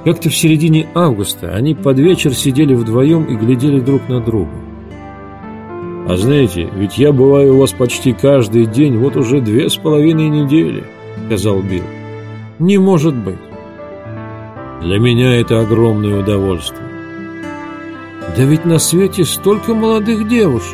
Как-то в середине августа они под вечер сидели вдвоем и глядели друг на друга. «А знаете, ведь я бываю у вас почти каждый день, вот уже 2,5 недели», — сказал Билл. «Не может быть». «Для меня это огромное удовольствие». «Да ведь на свете столько молодых девушек».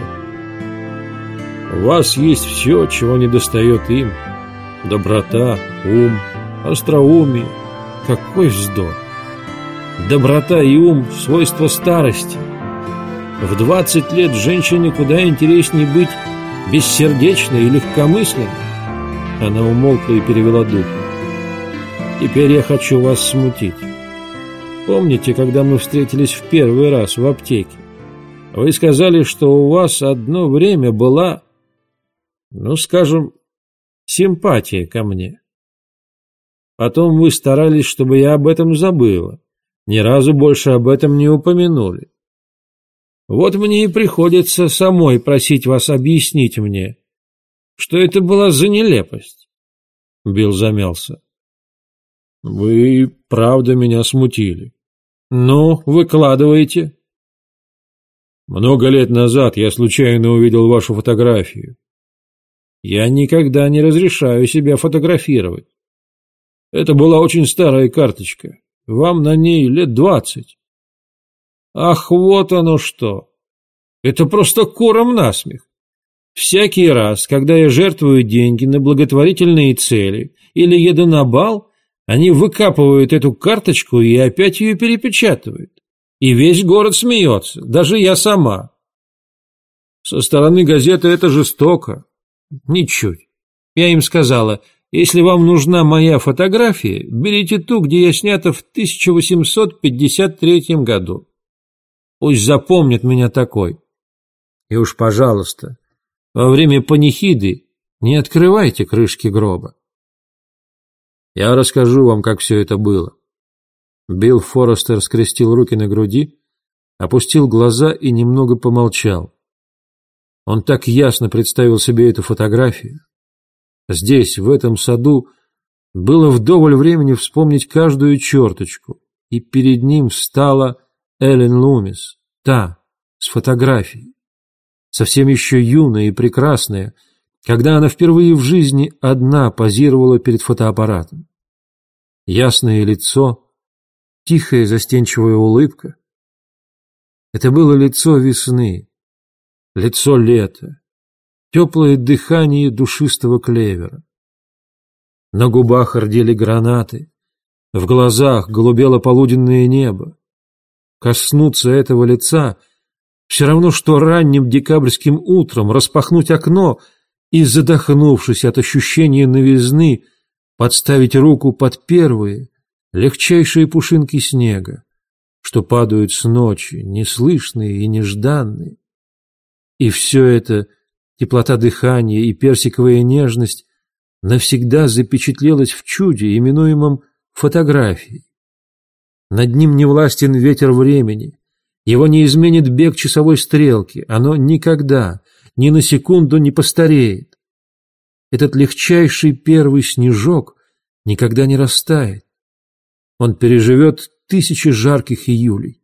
«У вас есть все, чего недостает им. Доброта, ум, остроумие. Какой вздор! Доброта и ум – свойства старости. В 20 лет женщине куда интереснее быть бессердечной и легкомысленной». Она умолкла и перевела дух. «Теперь я хочу вас смутить. Помните, когда мы встретились в первый раз в аптеке? Вы сказали, что у вас одно время была, скажем, симпатия ко мне. Потом вы старались, чтобы я об этом забыла. Ни разу больше об этом не упомянули. Вот мне и приходится самой просить вас объяснить мне, что это была за нелепость». Билл замялся. «Вы правда меня смутили». «Ну, выкладывайте». «Много лет назад я случайно увидел вашу фотографию. Я никогда не разрешаю себя фотографировать. Это была очень старая карточка. Вам на ней лет 20. Ах, вот оно что! Это просто курам насмех. Всякий раз, когда я жертвую деньги на благотворительные цели или еду на бал, они выкапывают эту карточку и опять ее перепечатывают. И весь город смеется, даже я сама. Со стороны газеты это жестоко. Ничуть. Я им сказала: если вам нужна моя фотография, берите ту, где я снята в 1853 году. Пусть запомнят меня такой. И уж, пожалуйста, во время панихиды не открывайте крышки гроба». «Я расскажу вам, как все это было». Билл Форестер скрестил руки на груди, опустил глаза и немного помолчал. Он так ясно представил себе эту фотографию. Здесь, в этом саду, было вдоволь времени вспомнить каждую черточку, и перед ним встала Эллен Лумис, та, с фотографией, совсем еще юная и прекрасная, когда она впервые в жизни одна позировала перед фотоаппаратом. Ясное лицо, тихая застенчивая улыбка. Это было лицо весны, лицо лета, теплое дыхание душистого клевера. На губах рдели гранаты, в глазах голубело полуденное небо. Коснуться этого лица все равно, что ранним декабрьским утром распахнуть окно и, задохнувшись от ощущения новизны, подставить руку под первые, легчайшие пушинки снега, что падают с ночи, неслышные и нежданные. И все это, теплота дыхания и персиковая нежность, навсегда запечатлелось в чуде, именуемом фотографией. Над ним не властен ветер времени, его не изменит бег часовой стрелки, оно никогда, ни на секунду не постареет. Этот легчайший первый снежок никогда не растает. Он переживет 1000 жарких июлей.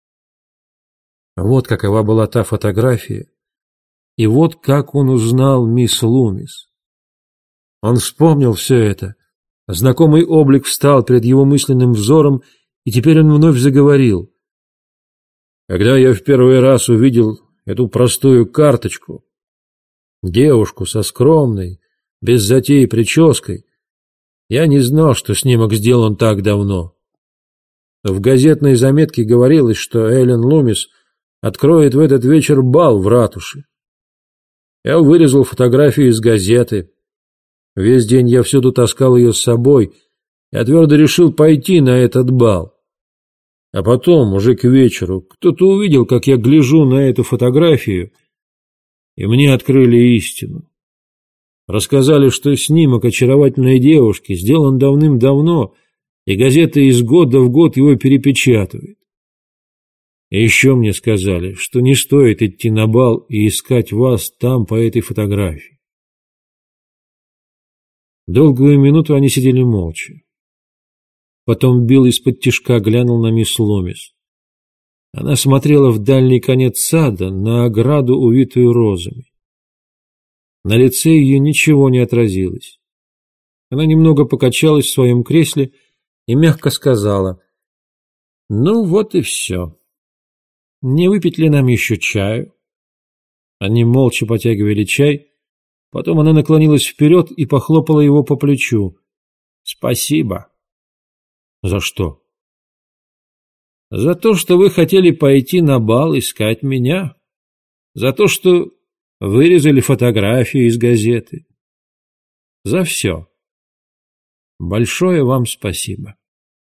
Вот какова была та фотография, и вот как он узнал мисс Лумис. Он вспомнил все это, знакомый облик встал перед его мысленным взором, и теперь он вновь заговорил. «Когда я в первый раз увидел эту простую карточку, девушку со скромной, без затей прической, я не знал, что снимок сделан так давно. В газетной заметке говорилось, что Эллен Лумис откроет в этот вечер бал в ратуше. Я вырезал фотографию из газеты. Весь день я всюду таскал ее с собой. Я твердо решил пойти на этот бал. А потом, уже к вечеру, кто-то увидел, как я гляжу на эту фотографию, и мне открыли истину. Рассказали, что снимок очаровательной девушки сделан давным-давно, и газета из года в год его перепечатывает. И еще мне сказали, что не стоит идти на бал и искать вас там по этой фотографии. Долгую минуту они сидели молча. Потом Билл из-под тишка глянул на мисс Лумис. Она смотрела в дальний конец сада, на ограду, увитую розами. На лице ее ничего не отразилось. Она немного покачалась в своем кресле и мягко сказала: «Ну вот и все. Не выпить ли нам еще чаю?» Они молча потягивали чай. Потом она наклонилась вперед и похлопала его по плечу. «Спасибо». «За что?» «За то, что вы хотели пойти на бал искать меня. За то, что вырезали фотографию из газеты. За все. Большое вам спасибо».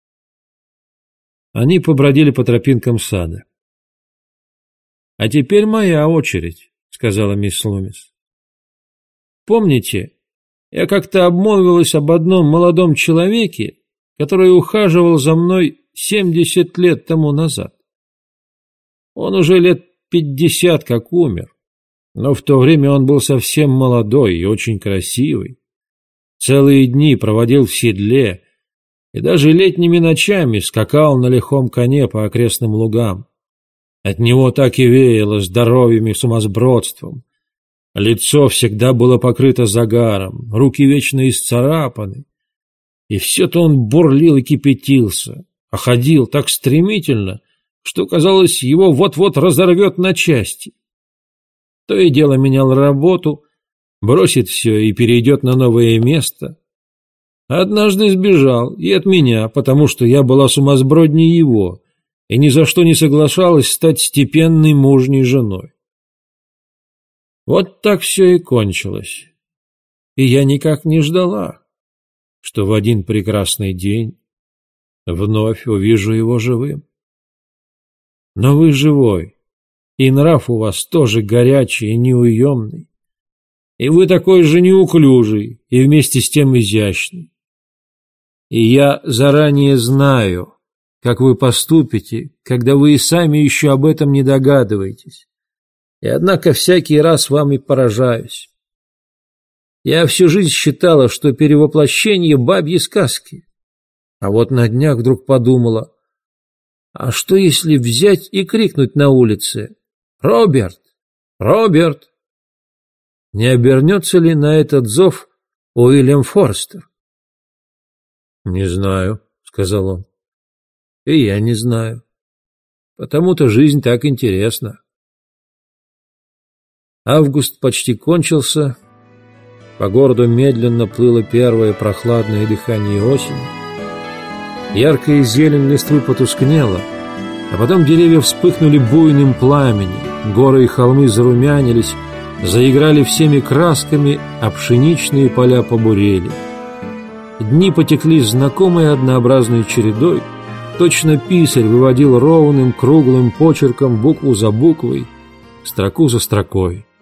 Они побродили по тропинкам сада. «А теперь моя очередь», — сказала мисс Лумис. «Помните, я как-то обмолвилась об одном молодом человеке, который ухаживал за мной 70 лет тому назад. Он уже лет 50 как умер, но в то время он был совсем молодой и очень красивый. Целые дни проводил в седле и даже летними ночами скакал на лихом коне по окрестным лугам. От него так и веяло здоровьем и сумасбродством. Лицо всегда было покрыто загаром, руки вечно исцарапаны. И все-то он бурлил и кипятился, а ходил так стремительно, что, казалось, его вот-вот разорвет на части. То и дело менял работу, бросит все и перейдет на новое место. Однажды сбежал и от меня, потому что я была сумасброднее его и ни за что не соглашалась стать степенной мужней женой. Вот так все и кончилось. И я никак не ждала, что в один прекрасный день вновь увижу его живым. Но вы живой, и нрав у вас тоже горячий и неуемный, и вы такой же неуклюжий и вместе с тем изящный. И я заранее знаю, как вы поступите, когда вы и сами еще об этом не догадываетесь. И однако всякий раз вам и поражаюсь. Я всю жизнь считала, что перевоплощение бабьи сказки. А вот на днях вдруг подумала, а что если взять и крикнуть на улице: «Роберт! Роберт!» Не обернется ли на этот зов Уильям Форстер? «Не знаю», — сказал он. «И я не знаю. Потому-то жизнь так интересна». Август почти кончился. По городу медленно плыло первое прохладное дыхание осени. Яркая зелень листвы потускнела, а потом деревья вспыхнули буйным пламенем, горы и холмы зарумянились, заиграли всеми красками, а пшеничные поля побурели. Дни потекли знакомой однообразной чередой, точно писарь выводил ровным круглым почерком букву за буквой, строку за строкой.